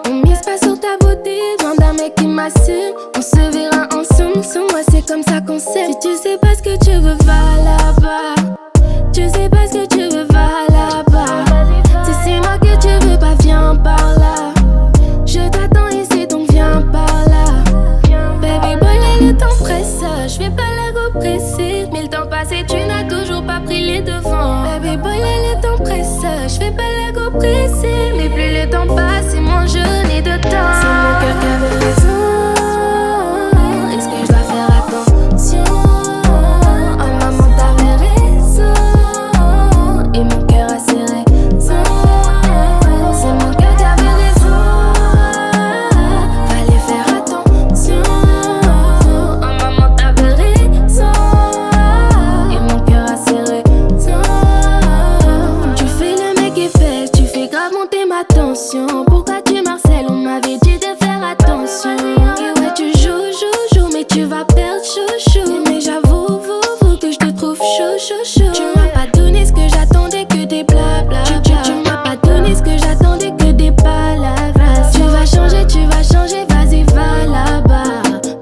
On mise pas sur ta beauté, demande d'un mec qui m'assume. On se verra ensemble, sur moi c'est comme ça qu'on s'aime. Si tu sais pas ce que tu veux, va là-bas. Tu sais pas ce que tu veux, va là-bas. Si c'est moi que tu veux, bah viens par là. Je t'attends ici donc viens par là. Baby boy là le temps presse, je fais pas la go pressée. Mais le temps passé tu n'as toujours pas pris les devants. Baby boy là le temps presse, je fais pas la go pressée. Mais plus le temps passe et moins je n'ai de temps. C'est mon cœur qui avait raison. Est-ce que je dois faire attention? Oh maman t'avais raison. Et mon cœur a ses raisons. C'est mon cœur qui avait raison. Fallait faire attention. Oh maman t'avais raison. Et mon cœur a ses raisons. Tu fais le mec et fait, tu fais grave monter ma tension. Pourquoi tu marcelles? On m'avait dit de faire attention. Et ouais tu joues, mais tu vas perdre chouchou. Mais j'avoue, que je te trouve chaud. Tu m'as pas donné ce que j'attendais, que des blabla. Tu m'as pas donné ce que j'attendais, que des palabras. Tu vas changer, vas-y va là-bas.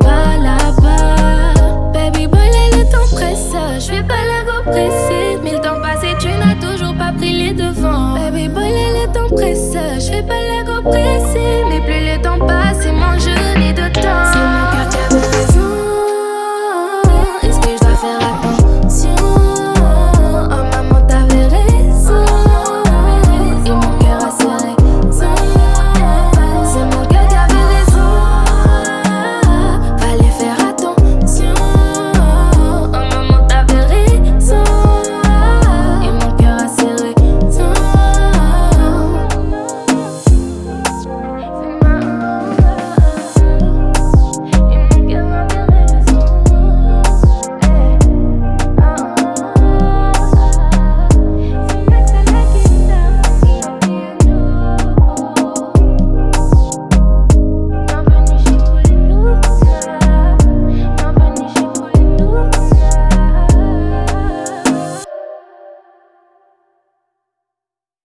Baby boy là le temps presse, je fais pas la go pressée. Mais le temps passé tu n'as toujours pas pris les devants. Baby boy là le temps presse, je fais pas la go pressée. Mais plus le